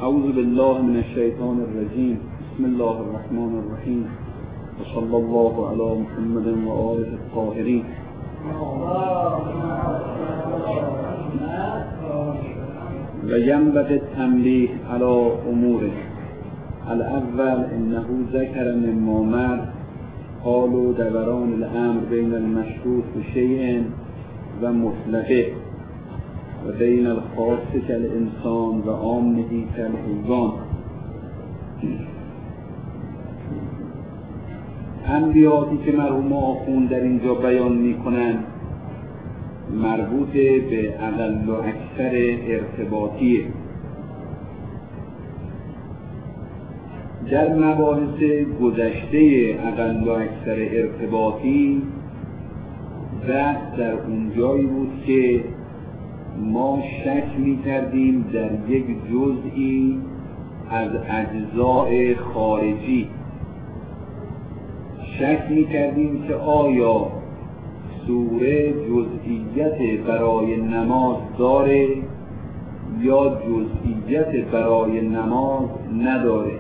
اعوذ بالله من الشیطان الرجیم. بسم الله الرحمن الرحیم و صلی الله علی محمد و آله الطاهرین. و ینبغی التنبیه علی امور. الاول انه ذکر مما مر حال دوران الامر بین المشروط بشیء و مطلقه و بین الخاص کالانسان و عامه کالحیوان. تنبیهاتی که مرحوم آخوند در اینجا بیان میکنند مربوط به اقل و اکثر ارتباطیه. در مباحث گذشته اقل و اکثر ارتباطی بحث در اونجایی بود که ما شک می‌کردیم در یک جزئی از اجزاء خارجی، شک می‌کردیم که آیا سوره جزئیت برای نماز داره یا جزئیت برای نماز نداره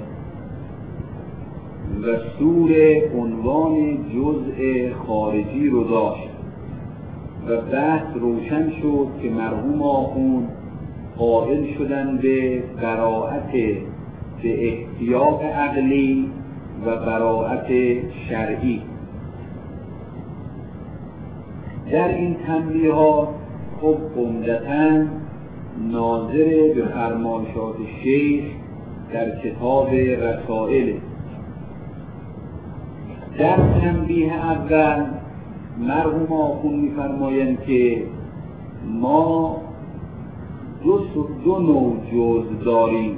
و سوره عنوان جزء خارجی رو داشت و بحث روشن شد که مرحوم آخوند قائل شدن به براءت به احتیاط عقلی و براءت شرعی. در این تنبیهات خب عمدتاً ناظر به فرمایشات شیخ در کتاب رسائل. در تنبیه اول مرحوم آخوند می‌فرمایند که ما دو نوع جزء داریم.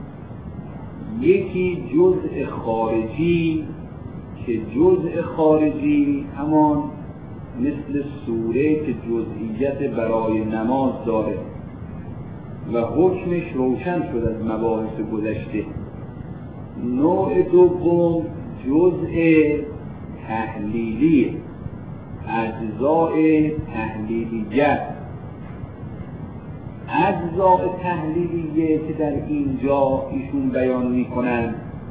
یکی جزء خارجی که جزء خارجی همان مثل سوره که جزئیت برای نماز داره و حکمش روشن شد از مباحث گذشته. نوع دوم جزء تحلیلی، اجزاء تحلیلیه. اجزاء تحلیلیه که در اینجا ایشون بیان میکنن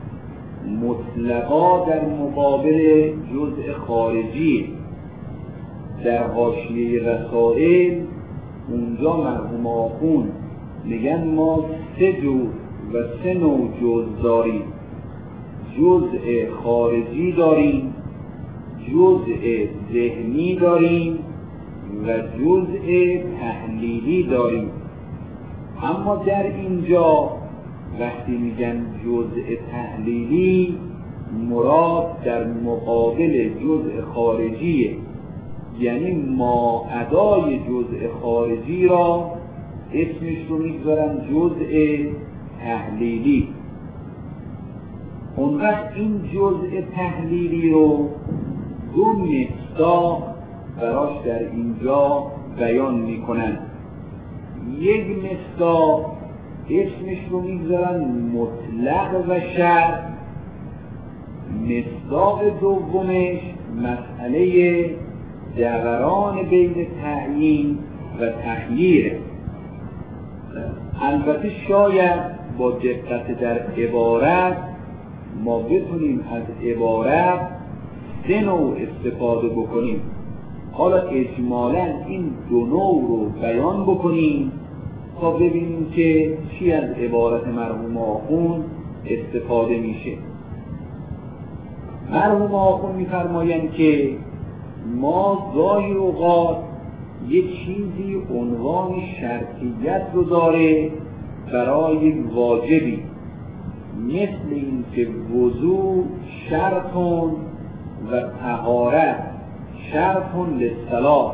مطلقا در مقابل جزء خارجی. در حاشیه رسائل اونجا مرحوم آخوند میگن ما سه جزء و سه نوع جزء داریم. جزء خارجی داریم، جزء ذهنی داریم و جزء تحلیلی داریم. اما در اینجا وقتی میگن جزء تحلیلی مراد در مقابل جزء خارجیه، یعنی ما ادای جزء خارجی را اسمش رو میگذارن جزء تحلیلی. اون وقت این جزء تحلیلی رو دو مصداق براش در اینجا بیان میکنن. یک مصداق اسمش رو میگذارن مطلق و شرط. مصداق دومش مسئله دوران بین تعیین و تخییر. البته شاید با دقت در عبارت ما بتونیم از عبارت سه نوع استفاده بکنیم. حالا اجمالاً این دو نوع رو بیان بکنیم تا ببینیم که چی از عبارت مرحوم آخوند استفاده میشه. مرحوم آخوند میفرمایند که ما گاهی اوقات یک چیزی عنوان شرطیت رو داره برای یک واجبی، مثل این که وضوء شرطون و طهارت شرطون للصلاة.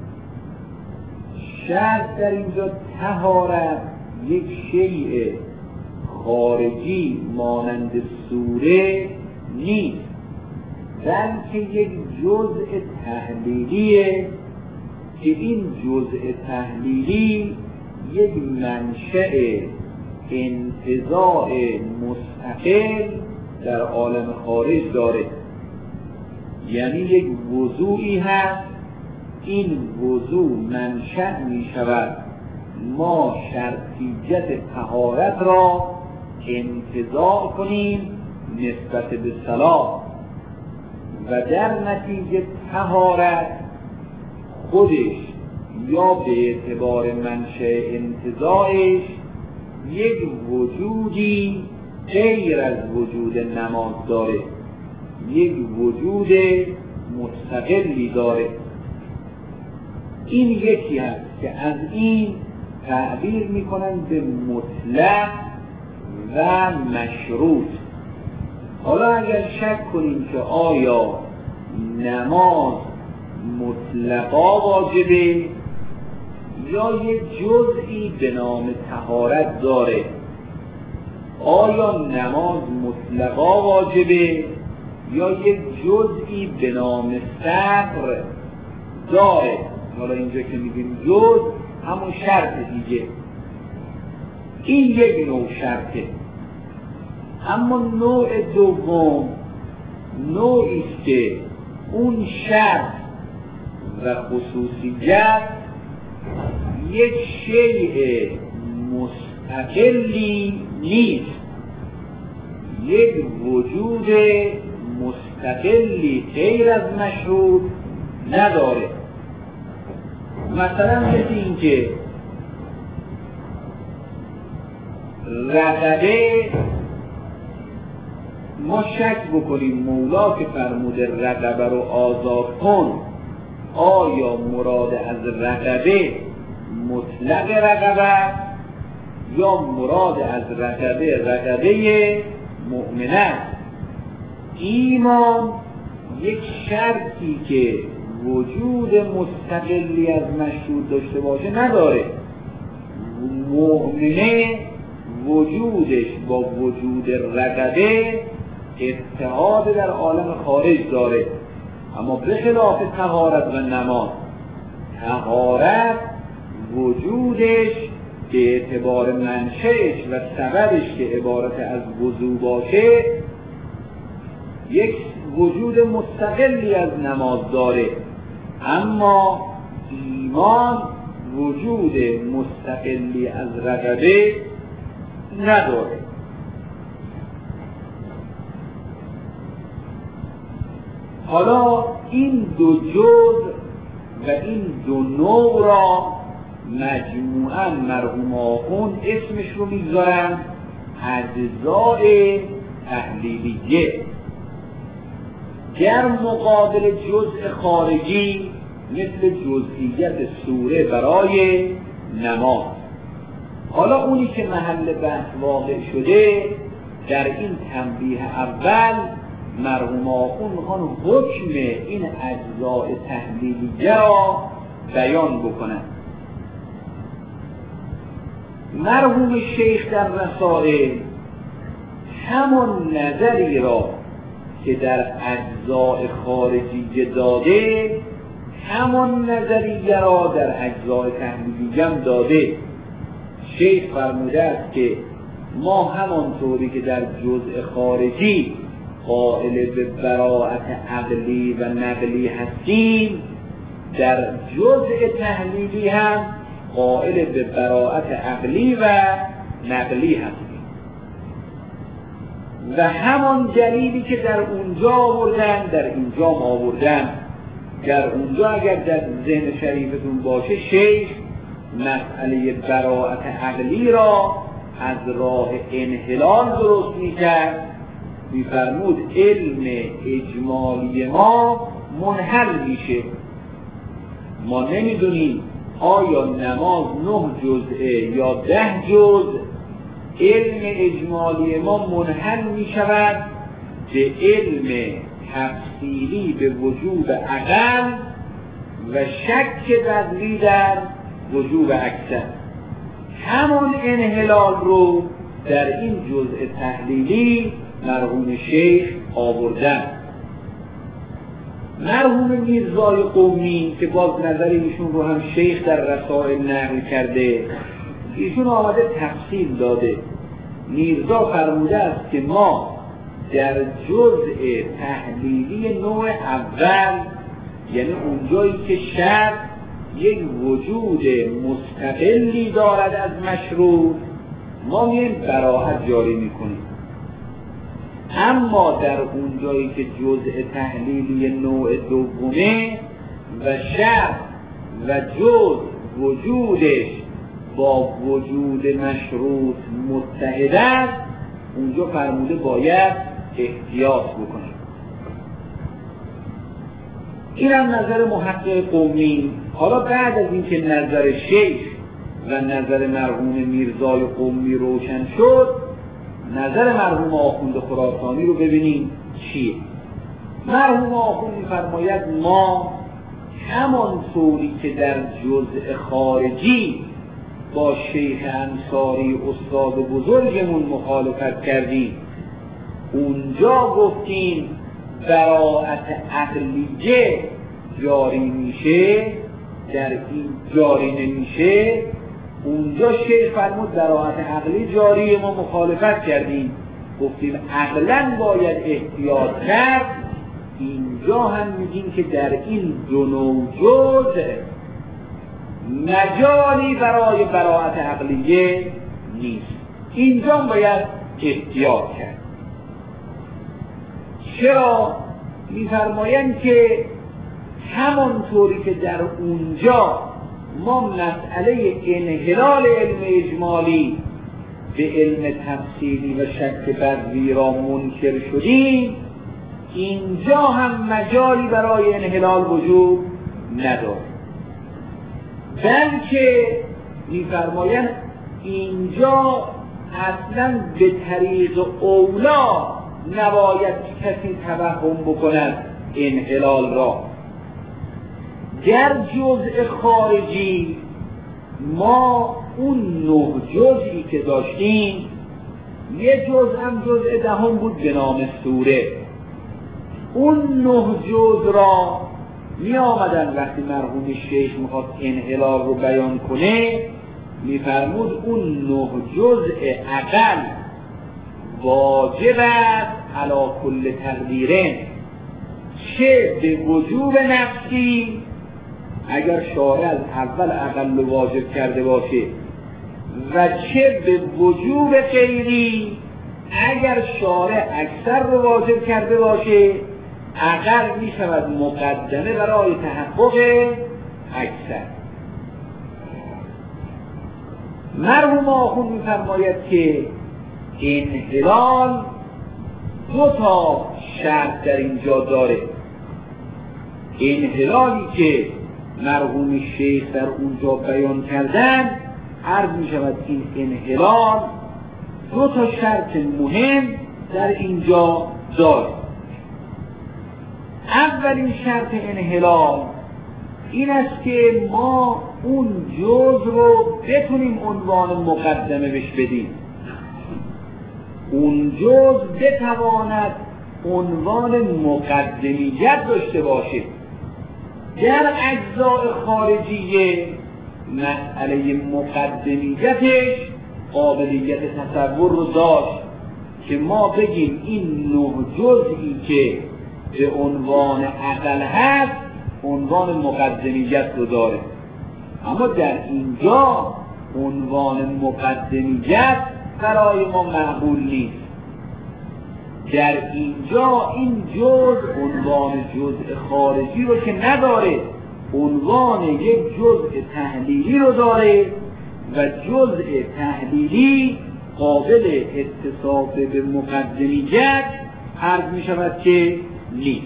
شرط در اینجا طهارت یک شیء خارجی مانند سوره نیست، بلکه یک جزء تحلیلیه که این جزء تحلیلی یک منشأ انتزاع مستقل در عالم خارج داره. یعنی یک وضوعی هست، این وضوع منشأ می شود ما شرطیت طهارت را انتزاع کنیم نسبت به صلاح و در نتیجه طهارت خودش یا به اعتبار منشأ انتزاعش یک وجودی غیر از وجود نماز داره، یک وجود مستقلی داره. این یکی هست که از این تعبیر میکنن به مطلق و مشروط. حالا اگر شک کنیم که آیا نماز مطلقا واجبه یا یک جزئی به نام طهارت داره، آیا نماز مطلقا واجبه یا یک جزئی به نام صبر داره. حالا اینجا که میگیم جز همون شرط دیگه، این یک نوع شرطه. اما نوع دوم نوعی است که اون شرط و خصوصیت یک شیء مستقلی نیست، یک وجود مستقلی غیر از مشروط نداره. مثلا مثل این که رقبه ما شک بکنیم مولا که فرموده رقبه رو آزاد کن، آیا مراد از رقبه مطلق رقبه یا مراد از رقبه مؤمنه؟ ایمان یک شرطی که وجود مستقلی از مشروط داشته باشه نداره. مؤمنه وجودش با وجود رقبه اتحاد در عالم خارج داره، اما به خلاف طهارت و نماز، طهارت وجودش به اعتبار منشأش و سببش که عبارت از وضو باشه یک وجود مستقلی از نماز داره، اما ایمان وجود مستقلی از رقبه نداره. حالا این دو جز و این دو نوع را مجموعاً مرحوم آخوند اسمش رو میگذارن اجزاء تحلیلیه. در مقابل جزء خارجی مثل جزئیت سوره برای نماز. حالا اونی که محل بحث واقع شده در این تنبیه اول، مرحوم آخوند میخوان حکم این اجزاء تحلیلیه را بیان بکنن. مرحوم شیخ در رسائل همون نظری را که در اجزاء خارجی داده همون نظریه را در اجزاء تحلیلیه هم داده. شیخ فرموده است که ما همانطوری که در جزء خارجی قائل به براءت عقلی و نقلی هستیم، در جزء تحلیلی هم قائل به براءت عقلی و نقلی هستیم و همان دلیلی که در اونجا آوردن در اینجا آوردن. در اونجا اگر در ذهن شریفتون باشه، شیخ مسئله براءت عقلی را از راه انحلال درست میکرد، میفرمود علم اجمالی ما منحل میشه. ما نمیدونیم آیا نماز 9 جزءه یا 10 جزء. علم اجمالی ما منحل میشود به علم تفصیلی به وجوب عقل و شک بدلی در وجوب اکثر. همان انحلال رو در این جزء تحلیلی مرحوم شیخ آوردن. مرحوم میرزای قمی که باز نظر ایشون رو هم شیخ در رسائل نقل کرده، ایشون آمده تفصیل داده. میرزا فرموده است که ما در جزء تحلیلی نوع اول، یعنی اونجایی که شرط یک وجود مستقلی دارد از مشروط، ما میایم براءت جاری میکنیم. اما در اون جایی که جزء تحلیلی نوع دومه و شرط و جز وجودش با وجود مشروط متحد است، اونجا فرموده باید احتیاط بکنیم. این هم نظر محقق قمی. حالا بعد از اینکه نظر شیخ و نظر مرحوم میرزای قمی روشن شد، نظر مرحوم آخوند خراسانی رو ببینیم چیه. مرحوم آخوند می‌فرماید ما همان طوری که در جزء خارجی با شیخ انصاری استاد بزرگمون مخالفت کردیم، اونجا گفتیم براءت عقلیه جاری میشه، در این جاری نمیشه. اونجا شیخ فرمود براءت عقلی جاری، ما مخالفت کردیم، گفتیم عقلاً باید احتیاط کرد. اینجا هم میگیم که در این دو نوع جزء مجالی برای براءت عقلیه نیست، اینجا باید احتیاط کرد. چرا؟ میفرمایند که همانطوری که در اونجا ما مسئله انحلال علم اجمالی به علم تفصیلی و شک بدوی را منکر شدیم، اینجا هم مجالی برای انحلال وجود نداره، بلکه میفرمایند اینجا اصلا به طریق اولا نباید کسی توهم بکند انحلال را. در جزء خارجی ما اون 9 جزئی که داشتیم، یه جزء هم جزء دهم بود به نام سوره. اون 9 جزء را می آمدن وقتی مرحوم شیخ میخواست انحلال رو بیان کنه، میفرمود اون 9 جزء اقل واجب است علی کل تقدیرین، چه به وجوب نفسی اگر شارع از اول اقل واجب کرده باشه و چه به وجوب غیری اگر شارع اکثر رو واجب کرده باشه، اقل می شود مقدمه برای تحقق اکثر. مرحوم آخوند می فرماید که انحلال 2 تا شرط در اینجا داره. انحلالی که مرحوم شیخ در اونجا بیان کردن، عرض می شود این انحلال 2 تا شرط مهم در اینجا داره. اولین شرط انحلال این است که ما اون جزء رو بتونیم عنوان مقدمه بهش بدیم، اون جزء بتواند عنوان مقدمیت داشته باشه. در اجزاء خارجیه مسئله مقدمیتش قابلیت تصور رو داشت که ما بگیم این 9 جزئی که به عنوان عقل هست عنوان مقدمیت رو داره، اما در اینجا عنوان مقدمیت برای ما معقول نیست. در اینجا این جزء عنوان جزء خارجی رو که نداره، عنوان یک جزء تحلیلی رو داره و جزء تحلیلی قابل اتصاف به مقدمیت عرض می شود که نیست.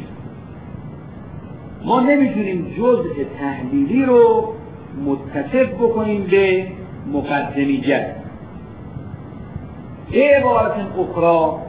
ما نمیتونیم جزء تحلیلی رو متصف بکنیم به مقدمیت. به عبارت اخرى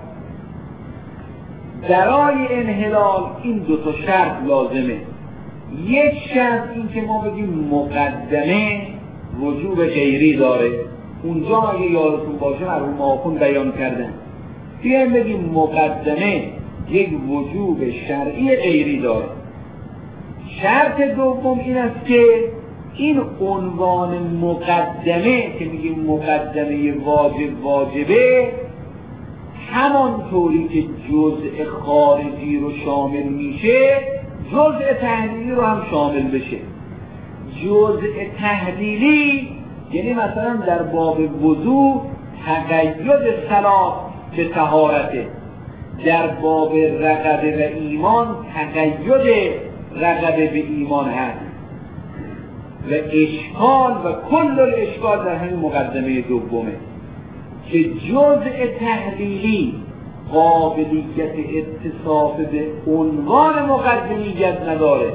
برای انحلال این 2 تا شرط لازمه. یک شرط این که ما بگیم مقدمه وجوب غیری داره، اونجا اگه یادتون باشه مرحوم آخوند بیان کردن، بیایم بگیم مقدمه یک وجوب شرعی غیری داره. شرط دوم این است که این عنوان مقدمه که میگیم مقدمه واجبه، همانطوری که جزء خارجی رو شامل میشه جزء تحلیلی رو هم شامل بشه. جزء تحلیلی یعنی مثلا در باب وضو تقید صلات به طهارته. در باب رغبه و ایمان تقید رغبه به ایمان هست و اشکال و کل الاشکال در همین مقدمه دومه که جزء تحلیلی قابلیت اتصاف به عنوان مقدمیت نداره.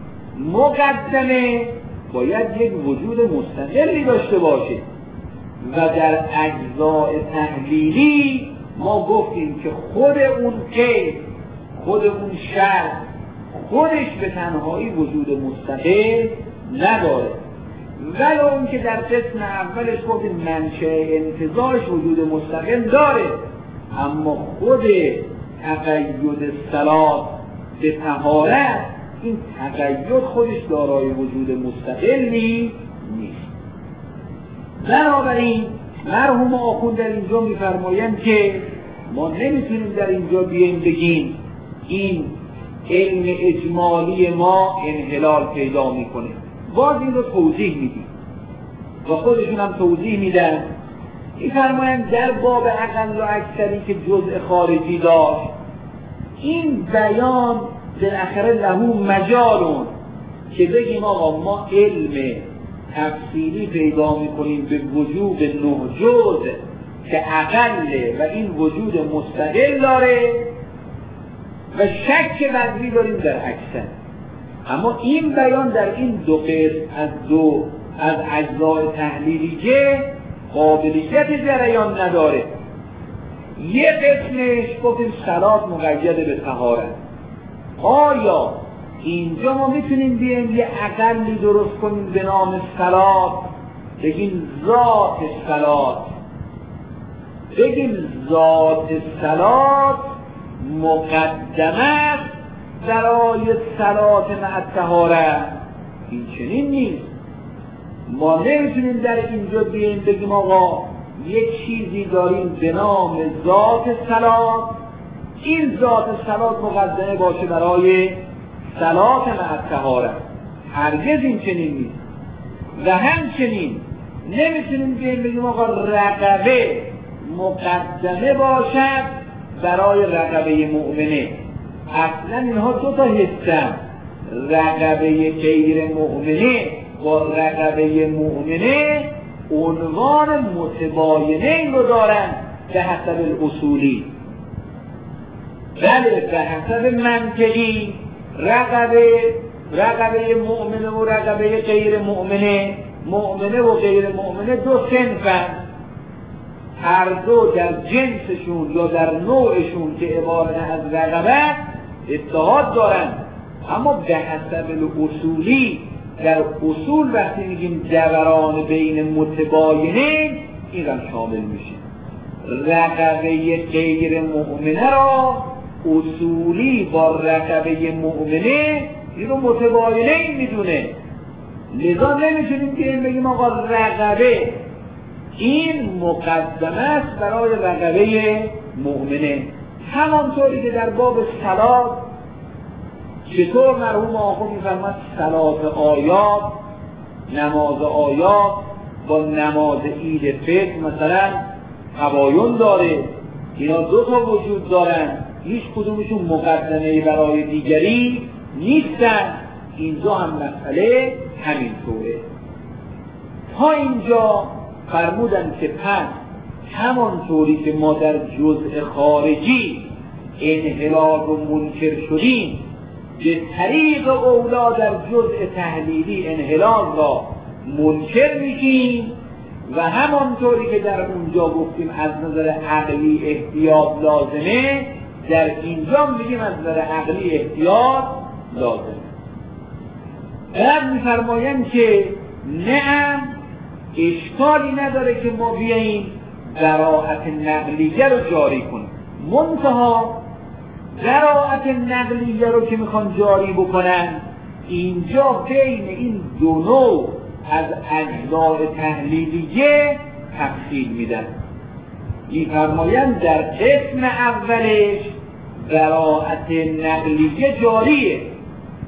مقدمه باید یک وجود مستقلی داشته باشه و در اجزاء تحلیلی ما گفتیم که خود اون قید، خود اون شرط خودش به تنهایی وجود مستقل نداره، ولو اون که در قسم اولش گفتیم منشأ انتزاعش وجود مستقل داره، اما خود تقید صلات به طهارت این تقید خودش دارای وجود مستقلی نیست. بنابراین مرحوم آخوند در اینجا میفرمایند که ما نمیتونیم در اینجا بیاییم بگیم این علم اجمالی ما انحلال پیدا میکنه. باز این رو توضیح میدیم و خودشون هم توضیح میدن. میفرمایند در باب اقل و اکثری که جزء خارجی داشت، این بیان بالاخره لهو مجالون که بگیم آقا ما علم تفصیلی پیدا میکنیم به وجود 9 جزء که اقله و این وجود مستقل داره و شک بدوی داریم در اکثر. اما این بیان در این دو قسم از اجزای تحلیلیه قابلیت جریان نداره. یه قسمش گفتیم صلات مقید به طهارت. آیا اینجا ما میتونیم بیایم یه اقلی درست کنیم به نام صلات، بگیم ذات صلات، بگیم ذات صلات مقدمه برای صلات مع طهارت؟ این چنین نیست. ما نمیتونیم در اینجا بیایم بگیم آقا یک چیزی داریم به نام ذات صلات، این ذات صلات مقدمه باشه برای صلات مع طهارت. هرگز این چنین نیست. و همچنین نمیتونیم بیایم بگیم آقا رغبه مقدمه باشد برای رغبه مؤمنه. اصلا اینها دو تا حسن، رغبه غیر مؤمنه و رغبه مؤمنه عنوان متباینه این رو دارن به حسب الاصولی. بله به حسب منطقی رغبه مؤمنه و رغبه غیر مؤمنه، مؤمنه و غیر مؤمنه دو صنفن، هر دو در جنسشون یا در نوعشون که عبارت از رغبه اتحاد دارن، اما به حسب الاصولی در اصول وقتی میگیم دوران بین متباینه این هم شامل میشه. رغبه غیر مؤمنه را اصولی با رغبه مؤمنه این رو متباینه این میدونه، لذا نمیتونیم که بگیم آقا رغبه این مقدمه است برای رغبه مؤمنه. همانطوری که در باب صلات چطور مرحوم آخوند میفرماد صلات آیات، نماز آیات با نماز عید فطر مثلا تباین داره، اینا دو تا وجود دارن، هیچ کدومشون مقدمه برای دیگری نیستن. اینجا هم مسئله همینطوره. تا اینجا فرمودن که پس همانطوری که ما در جزء خارجی انحلال رو منکر شدیم، به طریق اولا در جزء تحلیلی انحلال را منکر میشیم و همانطوری که در اونجا گفتیم از نظر عقلی احتیاط لازمه، در اینجا میگیم از نظر عقلی احتیاط لازمه. بعد میفرمایند که نه اشکالی نداره که ما بیاییم براءت نقلیه رو جاری کنیم، منتها براءت نقلیه رو که میخوان جاری بکنن اینجا بین این دو نوع از اجزاء تحلیلیه تفصیل میدن. میفرمایند در قسم اولش براءت نقلیه جاریه،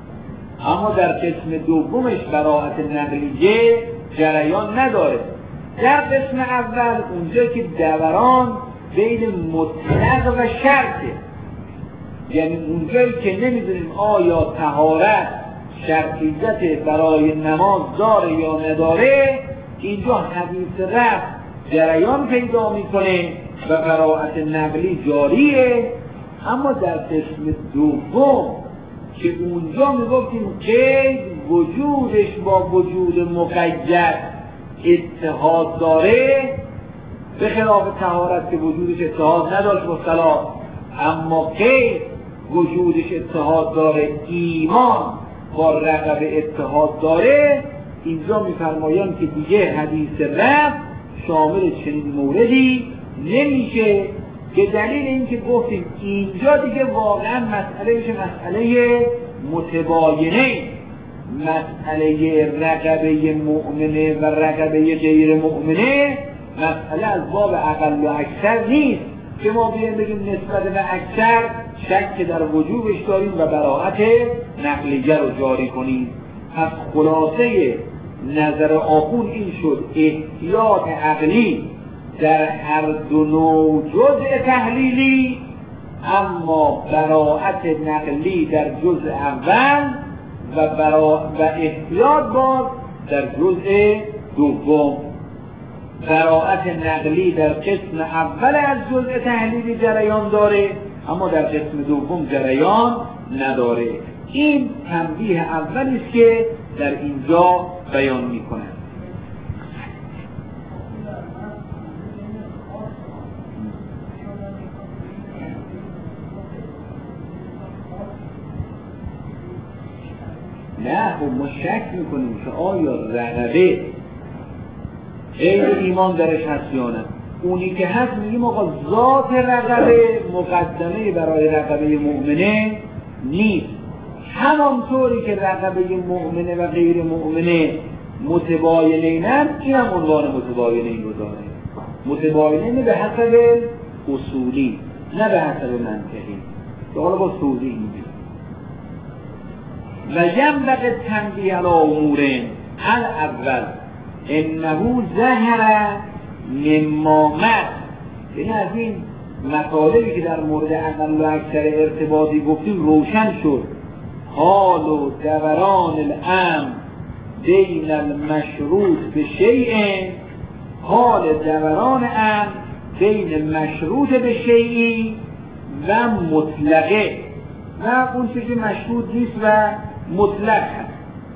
اما در قسم دومش براءت نقلیه جریان نداره. در قسم اول اونجا که دوران بین مطلق و شرطه، یعنی اونجایی که نمیدونیم آیا طهارت شرطیت برای نماز داره یا نداره، اینجا حدیث رفع جریان پیدا میکنه و قرائت نقلی جاریه. اما در قسم دوم که اونجا میگفتیم قید وجودش با وجود مقید اتحاد داره، به خلاف طهارت که وجودش اتحاد نداشت با صلاة، اما قید وجودش اتحاد داره، ایمان با رقبه اتحاد داره. اینجا میفرمایند که دیگه حدیث رفع شامل چنین موردی نمیشه، که دلیل این که گفتیم اینجا دیگه واقعا مسئله میشه مسئله متباینه، مسئله رقبه مؤمنه و رقبه غیر مؤمنه، مسئله از باب اقل و اکثر نیست که ما بیایم بگیم نسبت به اکثر شک در وجوبش داریم و براءت نقلیه رو جاری کنیم. پس خلاصه نظر آخون این شد احتیاط عقلی در هر دو نوع جزء تحلیلی، اما براءت نقلی در جزء اول و احتیاط باز در جزء دوم. براءت نقلی در قسم اول از جزء تحلیلی جریان داره، اما در قسم دوم جریان نداره. این تنبیه اولی است که در اینجا بیان میکنه. نه خب ما شک میکنیم که آیا رقبه غیر ایمان درش هست یا نه. اونی که هست میگیم آقا ذات رقبه مقدمه برای رقبه مؤمنه نیست، همانطوری که رقبه مؤمنه و غیر مؤمنه متباینینن، این هم عنوان متباینین رو داره. متباینین به حسب اصولی نه به حسب منطقی، که حالا با توضیح میگیم. و ینبغی التنبیه علی امور الاول انه ظهر مما مر، یعنی از این مطالبی که در مورد اقل و اکثر ارتباطی گفتیم روشن شد. حال و دوران الامر بین المشروط به شیء، حال دوران امر بین مشروط به شیئی و مطلقه و اون چیزی مشروط نیست و مطلق هست،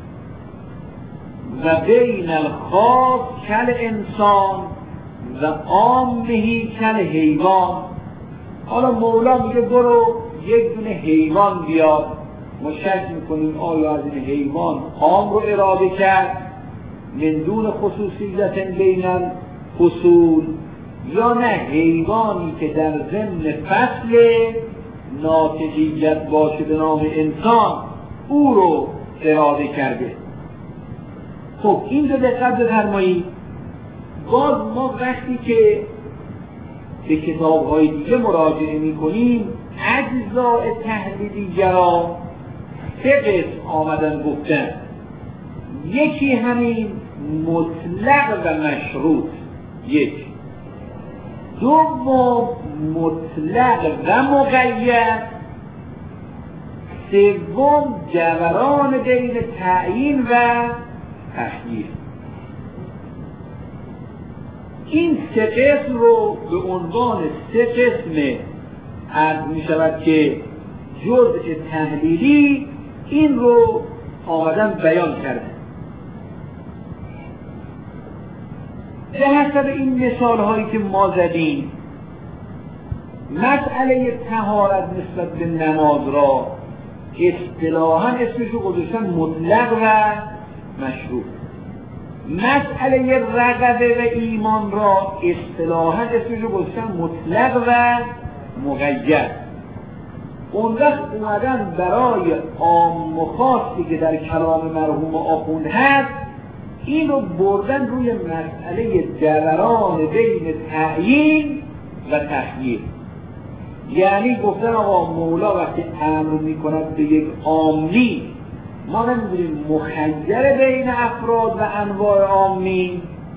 و بین الخاص کل انسان و عامه کل حیوان. حالا مولا میگه برو یک دونه حیوان بیار، ما شک میکنیم آیا از این حیوان عام رو اراده کرد من دون خصوصیت بین الفصول، یا نه حیوانی که در ضمن فصل ناطقیت باشه به نام انسان او رو اراده کرده. خب این رو دقت بفرمایید. باز ما وقتی که به کتاب‌های دیگه مراجعه می‌کنیم اجزاء تحلیلیه را سه قسم آمدن گفتن. یکی همین مطلق و مشروط، یک. دوم مطلق و مقید، سوم دوران بین تعیین و تخییر. این سه قسم رو به عنوان سه قسم عرض می شود که جزء تحلیلی این رو آمدن بیان کرده. به حسب این مثال هایی که ما زدیم مسئله طهارت نسبت به نماز را اصطلاحاً اسمش رو گذاشتن مطلق و مشروط. مسئله رغبه و ایمان را اصطلاحاً اسمش رو گذاشتن مطلق و مقید. اون وقت اومدن برای عام و خاصی که در کلام مرحوم آخوند هست این رو بردن روی مسئله دوران بین تعیین و تخییر. یعنی گفتن آقا مولا وقتی امر میکند به یک عامی، ما نمیدونیم مخیر بین افراد و انواع عامی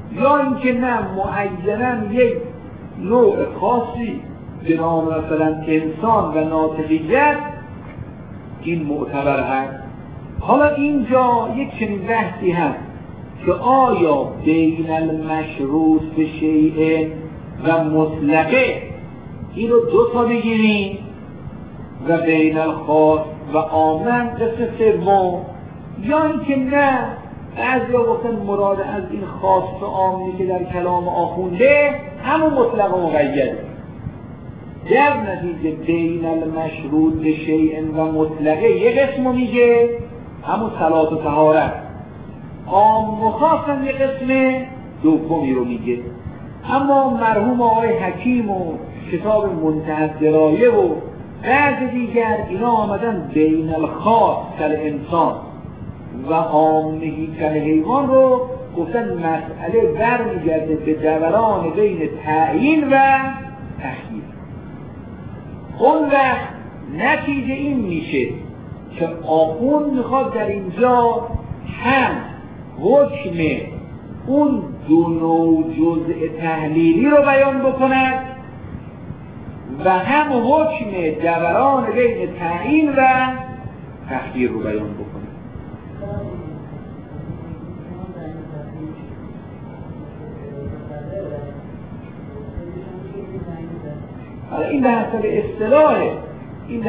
یا اینکه نه معیناً یک نوع خاصی به نام مثلا انسان و ناطقیت این معتبر هست. حالا اینجا یک چنین بحثی هست که آیا بین المشروط به شیء و مطلقه این رو دو تا بگیریم و بین الخاص و عامن قسم سوم، یا اینکه نه بعضیا گفتن مراد از این خاص و عامی که در کلام آخونده همون مطلق و مقیده. در نتیجه بین المشروط به شیء و مطلقه یک قسم میگه همون صلات و طهارت، عام و خاص هم یک قسم دومی رو میگه. اما مرحوم آقای حکیم و کتاب منتهی الدرایه و بعض دیگر اینا آمدن بین الخاص کل انسان و عامهی کل حیوان رو گفتن مسئله برمیگرده به دوران بین تعیین و تخییر. اون وقت نتیجه این میشه که آخوند میخواد در اینجا هم حکم اون دو نوع جزء تحلیلی رو بیان بکند و هم حکم دوران بین تعیین و تخییر رو بیان بکند. این به حسب اصطلاحه، این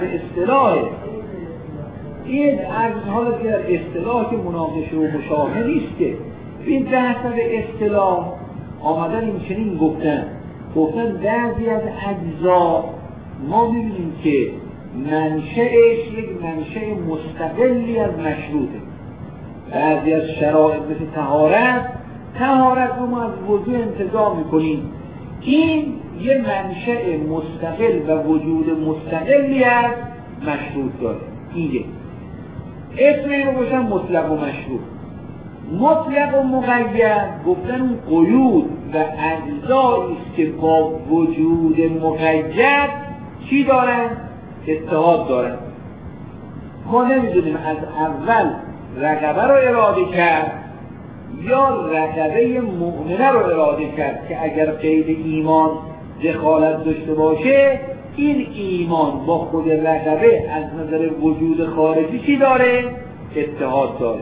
از حالا که در اصطلاح که مناقشه و مشابه نیست که این به حسب اصطلاح آمدن این چنین گفتن بعضی از اجزا ما می‌بینیم که منشأش یک منشأ مستقلی از مشروطه. بعضی از شرایط مثل طهارت رو ما از وضو انتزاع می‌کنیم، این یه منشأ مستقل و وجود مستقلی از مشروط داره. اینه اسم این رو باشن مطلق و مشروط. مطلق و مقید گفتن اون قیود و اجزایی است که با وجود مقید چی دارن؟ اتحاد دارن. ما نمیدونیم از اول رقبه رو اراده کرد یا رقبه مؤمنه رو اراده کرد که اگر قید ایمان دخالت داشته باشه این ایمان با خود رقبه از نظر وجود خارجی چی داره؟ اتحاد داره.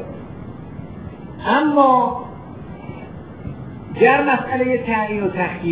اما در مسئله تعیین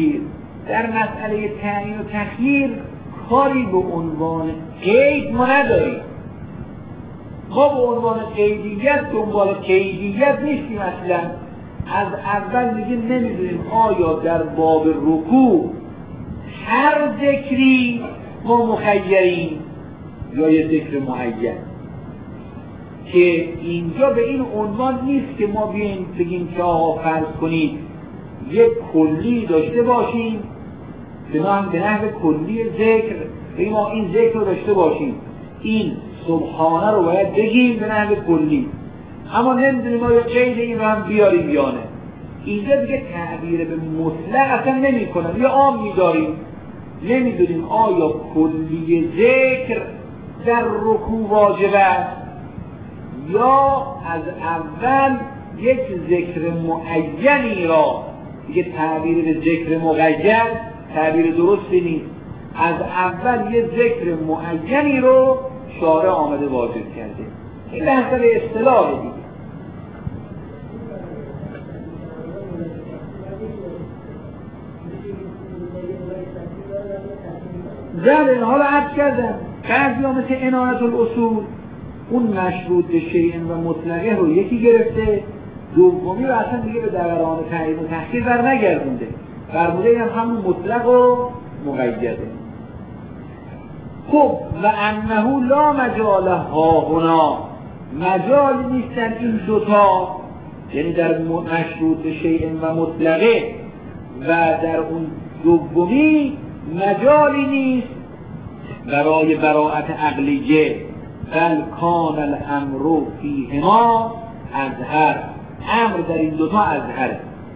و تخییر کاری به عنوان قید ما نداریم. ما به عنوان قیدیت دنبال قیدیت نیستیم. اصلا از اول میگیم نمیدونیم آیا در باب رکوع هر ذکری ما مخیریم یا یه ذکر معین، که اینجا به این عنوان نیست که ما بیاییم بگیم که آقا فرض کنید یک کلی داشته باشیم به نحو کلی ذکر، بگیم ما این ذکر رو داشته باشیم، این سبحانه رو باید بگیم به نحو کلی، اما نمیدونیم آیا قید این رو هم بیاریم یا نه. اینجا دیگه تعبیر به مطلق اصلا نمی کنم، یا عام می‌داریم، نمیدونیم آیا کلی ذکر در رکوع واجب است یا از اول یک ذکر معینی را، دیگه تعبیر به ذکر مقید تعبیر درستی نیست، از اول یک ذکر معینی رو شارع آمده واجب کرده. این به حسب اصطلاح دیگه. زبن حالا عرض کردم بعضی ها مثل عنایت الاصول اون مشروط به شیء و مطلقه رو یکی گرفته، دومی رو اصلا دیگه به دوران تعیین و تخییر بر نگردونده، فرموده هم همون مطلق و مقیده. خب و انه لا مجال هاهنا، مجال نیستن این دوتا، یعنی در مشروط به شیء و مطلقه و در اون دومی مجالی نیست برای براءت عقلیه، بل کان الامر فیهما اظهر، امر در این دوتا اظهره.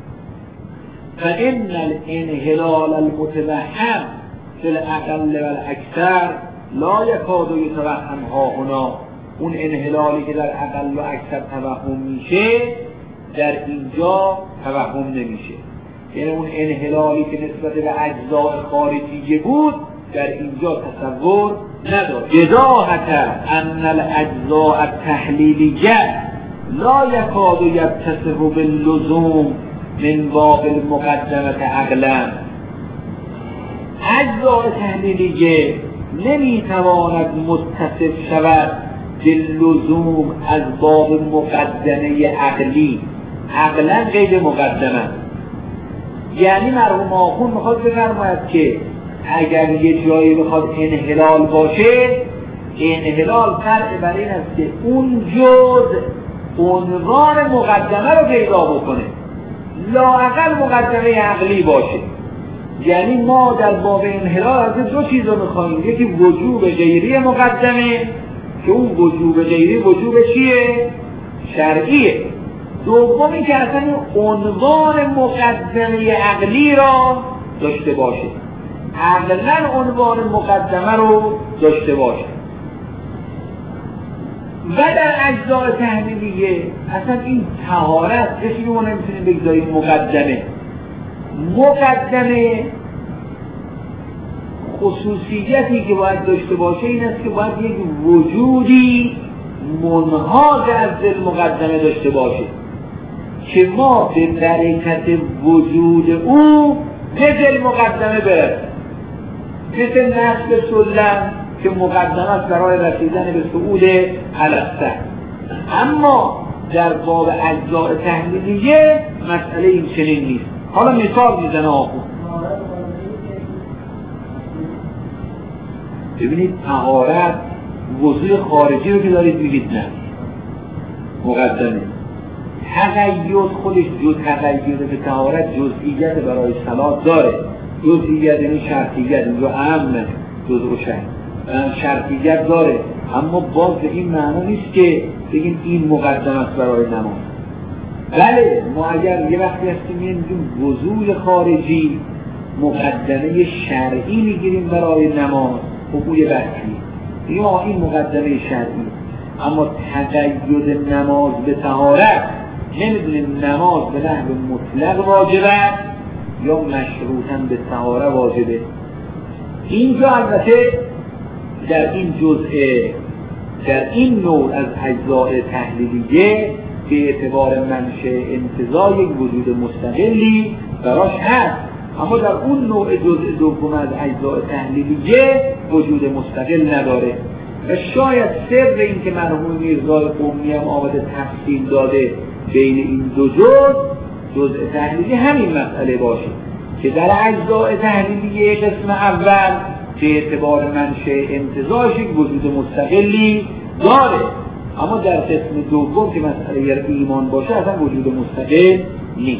فان الانحلال المتوهم فی الاقل و الاکثر لا یکاد یتوهم هاهنا، اون انحلالی که در اقل و اکثر توهم میشه در اینجا توهم نمیشه. یعنی اون انحلالی که نسبت به اجزاء خارجی بود در اینجا تصور نداره. بداهة ان الاجزاء التحلیلیه لا یکاد یتصف باللزوم من باب المقدمه عقلا. اجزاء تحلیلیه نمیتواند متصف شود باللزوم از باب مقدمه عقلی. عقلا غیر مقدمه. یعنی مرحوم آخوند میخواد بفرماید که اگر یه جایی بخواد انحلال باشه، انحلال فرع بر این است که اون جز عنوان مقدمه رو پیدا بکنه، لااقل مقدمه عقلی باشه. یعنی ما در باب انحلال از دو چیز رو میخواییم، یکی وجوب غیری مقدمه که اون وجوب غیری وجوب چیه؟ شرعیه. دومی که اصلا عنوان مقدمه عقلی را داشته باشه، عقلا عنوان مقدمه رو داشته باشه. و در اجزاء تحلیلیه اصلا این طهارت کسی رو نمیتونیم بگذاریم مقدمه. مقدمه خصوصیتی که باید داشته باشه این است که باید یک وجودی منحاز از دل مقدمه داشته باشه که ما به برکت وجود او به دل مقدمه برسیم. مثل نسب سلم که مقدمه است برای رسیدن به صعود الاسته. اما در باب اجزاء تحلیلیه مسئله این چنین نیست. حالا مثال میزنه آخوند. ببینید طهارت وضوء خارجی رو که دارید میگید نه مقدمه. تقید خودش جز تقید به طهارت جزئیت برای صلات داره. جزئیت یعنی شرطیت، اینجا اهم جز روشن شرطیت داره، اما باز به این معنا نیست که بگیم این مقدم است برای نماز. بله ما اگر یه وقتی هستیم میگیم وضوء خارجی مقدمه شرعی میگیریم برای نماز، حقوق بحثی یا این مقدمه شرعی. اما تقید نماز به طهارت نمیدونیم نماز به نحو مطلق واجبه یا مشروطاً به طهارت واجبه. اینجا البته در این جزء در این نوع از اجزاء تحلیلیه به اعتبار منشأ انتزاع یک وجود مستقلی براش هست، اما در اون نوع جزء دوم از اجزاء تحلیلیه وجود مستقل نداره. و شاید سر این که مرحوم میرزای قمی هم آمده تفصیل داده بین این دو جزء تحلیلی همین مسئله باشه که در اجزاء تحلیلیه قسم اول به اعتبار منشأ انتزاعش یک وجود مستقلی داره، اما در قسم دوم که مسئله ایمان باشه اصلا وجود مستقل نیست.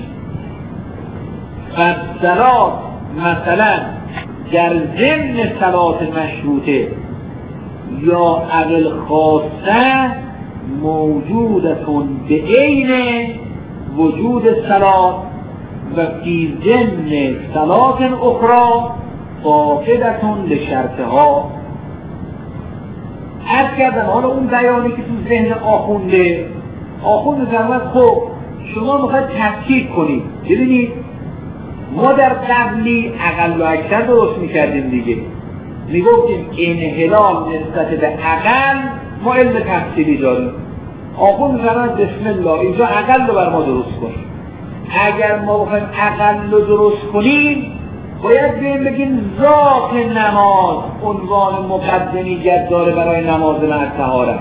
فالصلات مثلا در ضمن صلات مشروطه یا عقل خاصه موجودتون به عین وجود صلات و فی ضمن صلات اخرى فاقدتون لشرطها. عرض کردم حالا اون بیانی که تو ذهن آخونده فرمود خب شما میخواید تفکیک کنید. ببینید ما در قبلی اقل و اکثر درست میکردیم دیگه، میگفتیم انحلال نسبت به اقل ما علم تفصیلی داریم. آخوند فرمود بسم الله اینجا اقل رو بر ما درست کنیم. اگر ما بخوایم اقل رو درست کنیم باید بگیم ذات نماز عنوان مقدمیت داره برای نماز مع طهارت،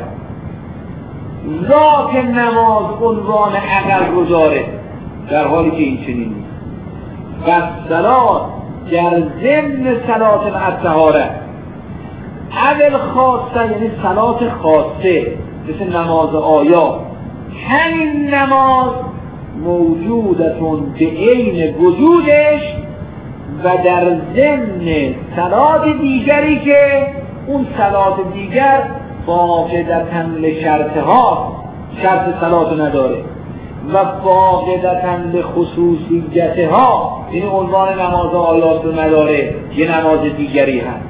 ذات نماز عنوان اقل رو داره، در حالی که این چنین نیست. و صلات در ضمن صلات مع طهارت عقل خاصه یعنی صلات خاصه مثل نماز آیات، همین نماز موجودتون به عین وجودش و در ضمن صلات دیگری که اون صلات دیگر فاقدتاً لشرطها شرط صلات نداره و فاقدتاً لخصوصیتها این عنوان نماز آیات رو نداره، یه نماز دیگری هست.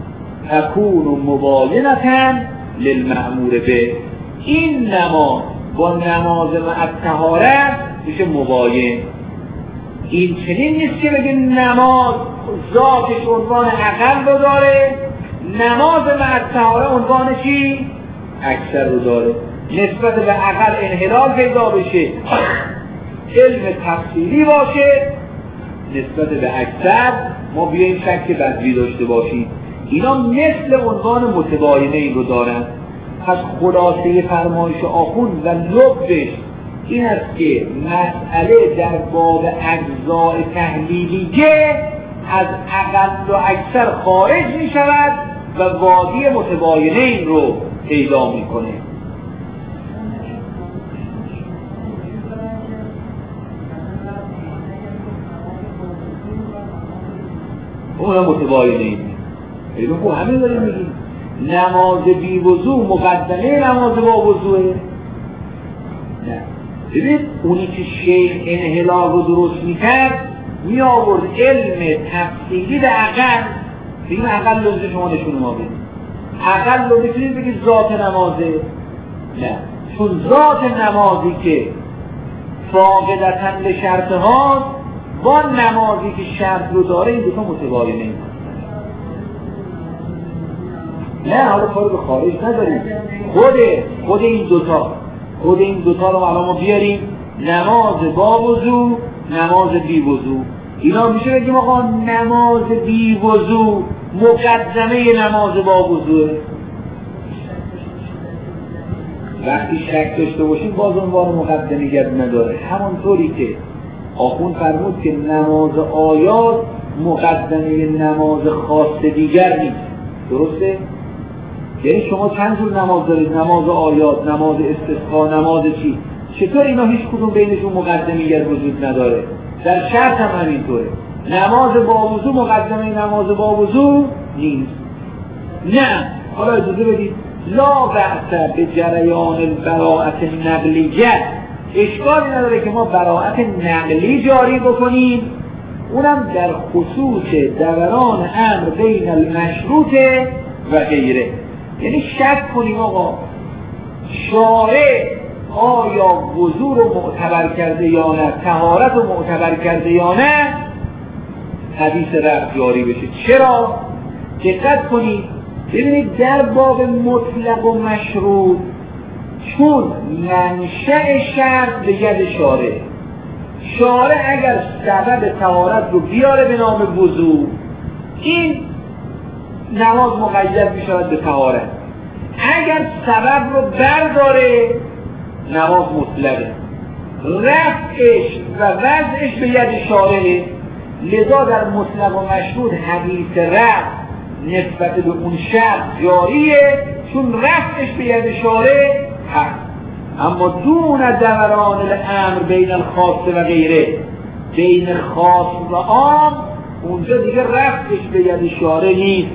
تکون مباینتاً للمأمور به این نماز با نماز مع طهارت میشه مباین. این چنین نیست که بگه نماز ذاتش عنوان عقل رو داره، نماز مع طهارت عنوان چی؟ اکثر رو داره. نسبت به عقل انحلال پیدا بشه، علم تفصیلی باشه، نسبت به اکثر ما بیاییم شک بدوی داشته باشیم. اینا مثل عنوان متباینه این رو دارن. پس خلاصه فرمایش آخوند و لبش این است که مسئله در باب اجزاء تحلیلیه از اقل و اکثر خارج می شود و وادی متباینه این رو پیدا می کنه. اون متباینه این اینا خب همه داریم میگیم نماز بی وضو مقدمه نماز با وضوه. نه ببین اونی که شیخ انحلال رو درست میکرد می آورد علم تفصیلی به عقل. بگیم عقل لازم شما نشون ما بدید عقل رو میتونید بگید ذات نمازه. نه چون ذات نمازی که فاقدتاً به شرط هاست با نمازی که شرط رو داره این دوتا متباینه این هست. نه حالا کار به خارج نداریم. خود این دوتا رو الان ما بیاریم نماز با وضو نماز بی وضو. اینا میشه بگیم آقا نماز بی وضو مقدمه نماز با وضوه. وقتی شک داشته باشیم باز عنوان مقدمه گرد نداره. همانطوری که آخوند فرمود که نماز آیات مقدمه نماز خاص دیگر نیست. درسته؟ یعنی شما چند جور نماز دارید؟ نماز آیات، نماز استسقا، نماز چی؟ چطور اینا هیچ کدوم بینشون مقدمه وجود نداره؟ در شرط هم همینطوره. نماز با وضو مقدمه نماز با وضو نیست. نه حالا اجازه بدید لا بأس به جریان البراءت نقلیه. اشکالی نداره که ما براءت نقلی جاری بکنیم، اونم در خصوص دوران امر بین المشروط و غیره. یعنی شک کنیم آقا شارع آیا وضو رو معتبر کرده یا نه، طهارت رو معتبر کرده یا نه، حدیث رفع جاری بشه. چرا؟ دقت کنید ببینید در باب مطلق و مشروط چون منشأ شرط به ید شارع اگر سبب طهارت رو بیاره به نام وضو این نماز مقید می شود به طهارت. اگر سبب رو برداره نماز مطلقه. رفعش و وضعش به ید شارعه. لذا در مطلق و مشروط حدیث رفع نسبت به اون شرط جاریه چون رفعش به ید شارع هست. اما دون دوران الامر بین الخاص و غیره، بین خاص و عام اونجا دیگه رفعش به ید شارع نیست.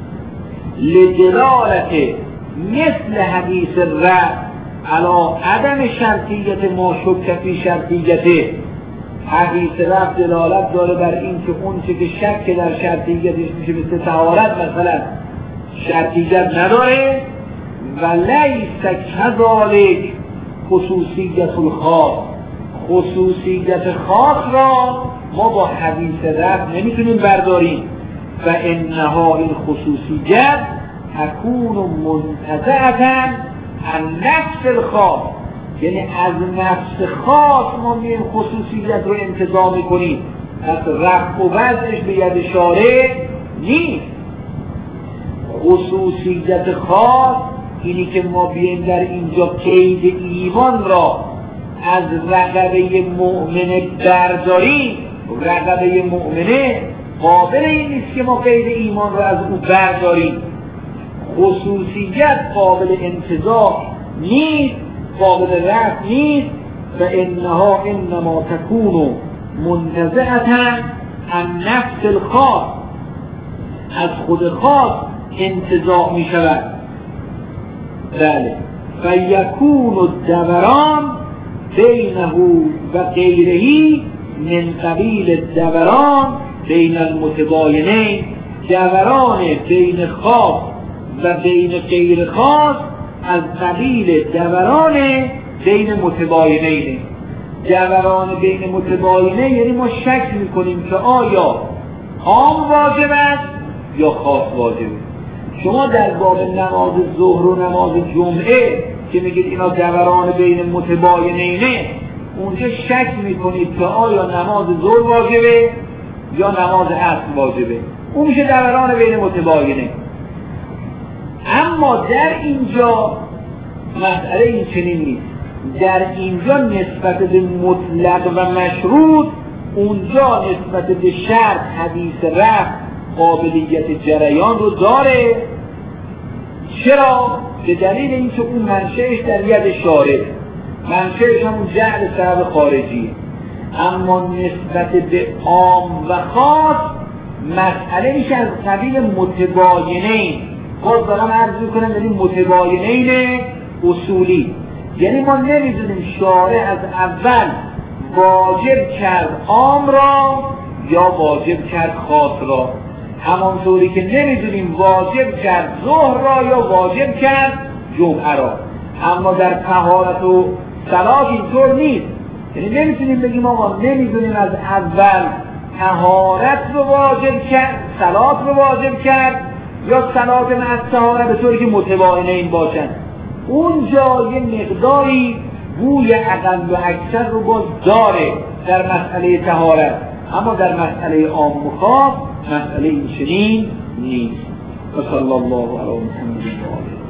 لدلالت مثل حدیث رفع علا عدم شرطیت ما شک فی شرطیته. حدیث رفع دلالت داره بر این که اون چه که شک در شرطیتش میشه مثل طهارت مثلا شرطیت نداره. و لیس کذالک خصوصیت الخاص. خصوصیت خاص را ما با حدیث رفع نمیتونیم برداریم. و انها این خصوصیت تکون منتزعتا عن نفس الخاص. یعنی از نفس خاص ما میریم خصوصیت رو انتزاع میکنیم. پس رفع و وضعش به ید شارع نیست. خصوصیت خاص اینی که ما بیاییم در اینجا قید ایمان را از رقبه مؤمنه برداریم. رقبه مؤمنه قابل این نیست که ما قید ایمان را از او برداریم. خصوصیت قابل انتزاع نیست، قابل رفع نیست. و انها انما تکون منتزعتا عن نفس الخاص. از خود خاص انتزاع می شود. بله. و یکون الدوران بینه و غیرهی من قبیل الدوران بین المتباینین. دوران بین خاص و بین غیر خاص از قبیل دوران بین متباینینه. جبران بین متباینه یعنی ما شک میکنیم که آیا عام واجب است یا خاص واجبه. شما در باب نماز ظهر و نماز جمعه که میگید اینا جبران بین متباینینه، اونجا شک میکنید که آیا نماز ظهر واجبه یا نماز عصر واجبه، اون میشه جبران بین متباینه. اما در اینجا مسئله این چنین نیست. در اینجا نسبت به مطلق و مشروط، اونجا نسبت به شرط حدیث رفع قابلیت جریان رو داره. چرا؟ به دلیل اینکه اون منشأش در ید شارع، منشأش همون جعل سبب خارجی. اما نسبت به عام و خاص مسئله میشه از قبیل متباینین. باز دارم عرض میکنم یعنی متباینین اصولی، یعنی ما نمیدونیم شارع از اول واجب کرد عام را یا واجب کرد خاص را، همانطوری که نمیدونیم واجب کرد ظهر را یا واجب کرد جمعه را. اما در طهارت و صلات اینطور نیست، یعنی نمیتونیم بگیم آقا نمیدونیم از اول طهارت رو واجب کرد صلات رو واجب کرد یا صلات مع طهارت، به طوری که متباینین باشن. اونجا یه مقداری بوی اقل و اکثر رو باز داره در مسئله طهارت، اما در مسئله عام و خاص مسئله این چنین نیست. و صلی الله علی محمد و آله.